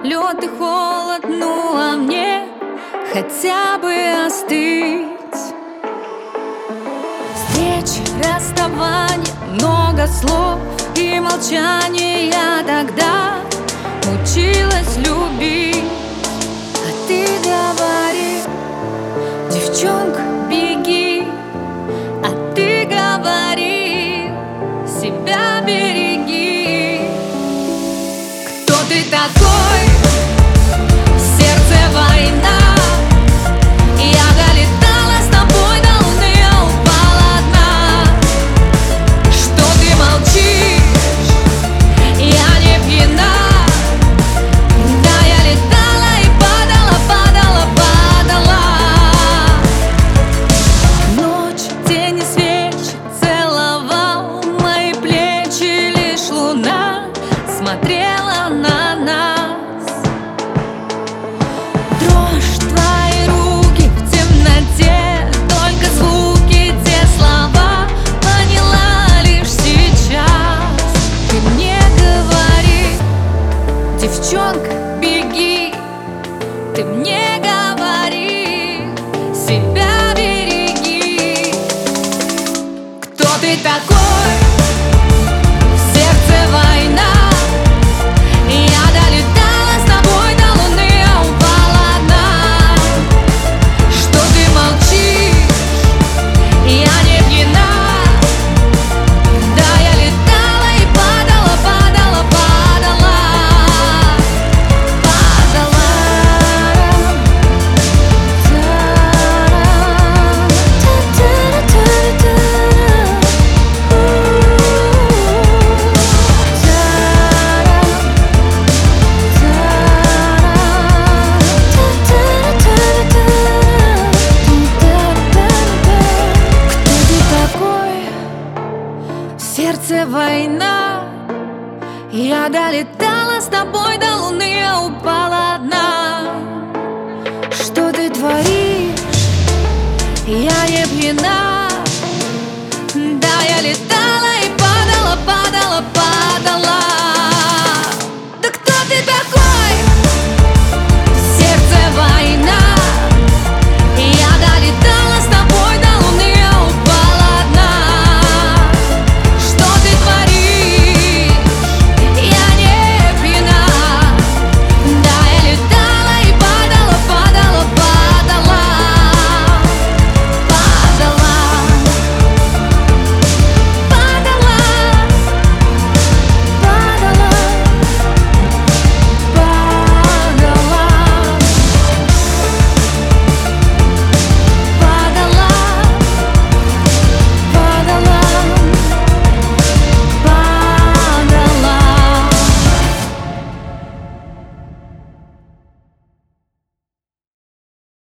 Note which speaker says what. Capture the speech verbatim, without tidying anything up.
Speaker 1: лед и холод, ну а мне хотя бы остыть. Встречи, расставания, много слов и молчания. Я тогда училась любить, а ты говори: девчонка, беги. А ты говори: себя береги. Кто ты такой? Сердце война. Я долетала с тобой до луны, а упала одна. Что ты молчишь? Я не пьяна. Да, я летала и падала, падала, падала. Ночь, день и свечи целовал мои плечи, лишь луна смотрела на нас. Дрожь, твои руки в темноте, только звуки, те слова поняла лишь сейчас. Ты мне говори: девчонка, беги. Ты мне говори: себя береги. Кто ты такой?